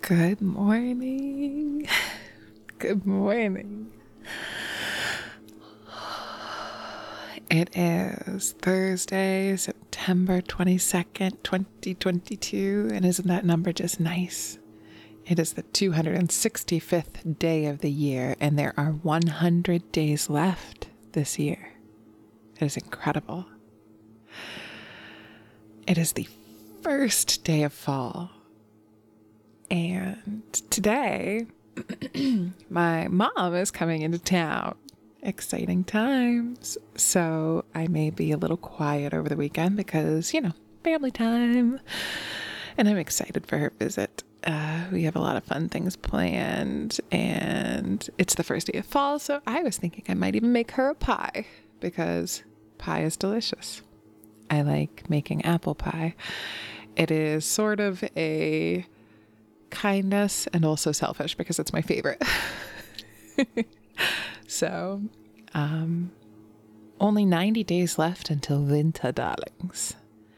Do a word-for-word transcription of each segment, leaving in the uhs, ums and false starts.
Good morning. Good morning. It is Thursday, September twenty-second, twenty twenty-two, and isn't that number just nice? It is the two hundred sixty-fifth day of the year, and there are one hundred days left this year. It is incredible. It is the first day of fall. And today, my mom is coming into town. Exciting times. So I may be a little quiet over the weekend because, you know, family time. And I'm excited for her visit. Uh, we have a lot of fun things planned, and it's the first day of fall, so I was thinking I might even make her a pie because pie is delicious. I like making apple pie. It is sort of a kindness and also selfish because it's my favorite. So, um, only ninety days left until winter, darlings.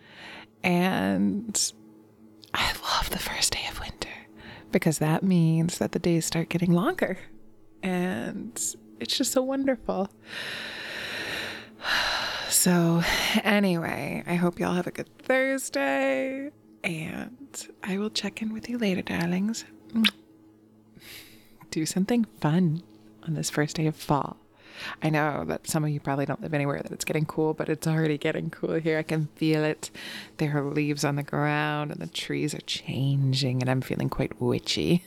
And I love the first day of winter because that means that the days start getting longer. And it's just so wonderful. So anyway, I hope y'all have a good Thursday. And I will check in with you later, darlings. Do something fun on this first day of fall. I know that some of you probably don't live anywhere that it's getting cool, but it's already getting cool here. I can feel it. There are leaves on the ground and the trees are changing, and I'm feeling quite witchy.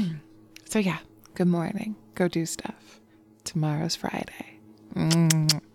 So yeah, good morning. Go do stuff. Tomorrow's Friday. Mm.